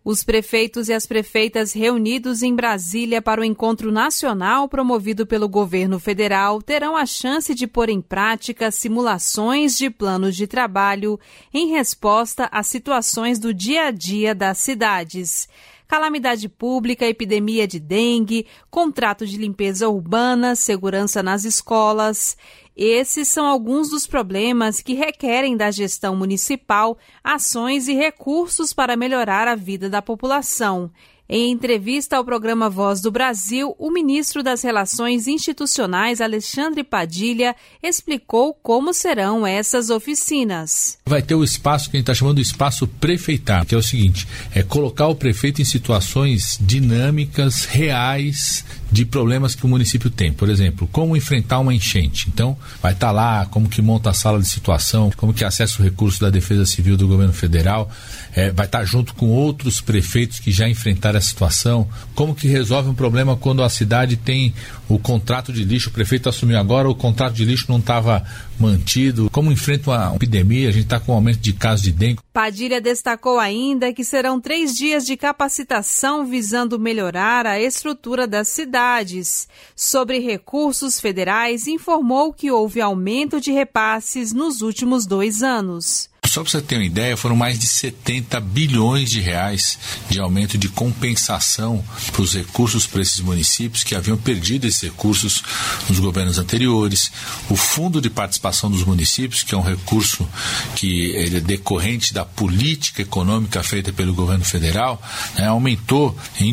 Os prefeitos e as prefeitas reunidos em Brasília para o encontro nacional promovido pelo governo federal terão a chance de pôr em prática simulações de planos de trabalho em resposta às situações do dia a dia das cidades. Calamidade pública, epidemia de dengue, contrato de limpeza urbana, segurança nas escolas. Esses são alguns dos problemas que requerem da gestão municipal ações e recursos para melhorar a vida da população. Em entrevista ao programa Voz do Brasil, o ministro das Relações Institucionais, Alexandre Padilha, explicou como serão essas oficinas. Vai ter o espaço que a gente está chamando de espaço prefeitar, que é o seguinte, é colocar o prefeito em situações dinâmicas, reais, de problemas que o município tem. Por exemplo, como enfrentar uma enchente. Então, vai estar lá como que monta a sala de situação, como que acessa o recurso da Defesa Civil do governo federal, vai estar junto com outros prefeitos que já enfrentaram a situação, como que resolve um problema quando a cidade tem o contrato de lixo, o prefeito assumiu agora, o contrato de lixo não estava mantido, como enfrenta uma epidemia, a gente está com um aumento de casos de dengue. Padilha destacou ainda que serão 3 dias de capacitação visando melhorar a estrutura das cidades. Sobre recursos federais, informou que houve aumento de repasses nos últimos 2 anos. Só para você ter uma ideia, foram mais de 70 bilhões de reais de aumento de compensação para os recursos para esses municípios que haviam perdido esses recursos nos governos anteriores. O Fundo de Participação dos Municípios, que é um recurso que é decorrente da política econômica feita pelo governo federal, aumentou em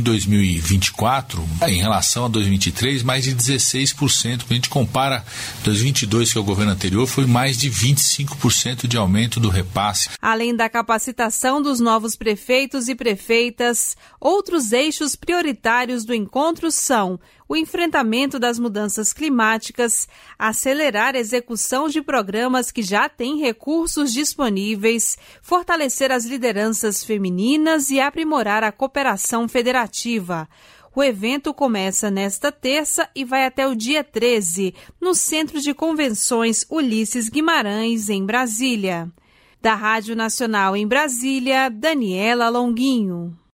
2024, em relação a 2023, mais de 16%. Quando a gente compara 2022, que é o governo anterior, foi mais de 25% de aumento do repasse. Além da capacitação dos novos prefeitos e prefeitas, outros eixos prioritários do encontro são o enfrentamento das mudanças climáticas, acelerar a execução de programas que já têm recursos disponíveis, fortalecer as lideranças femininas e aprimorar a cooperação federativa. O evento começa nesta terça e vai até o dia 13, no Centro de Convenções Ulisses Guimarães, em Brasília. Da Rádio Nacional em Brasília, Daniela Longuinho.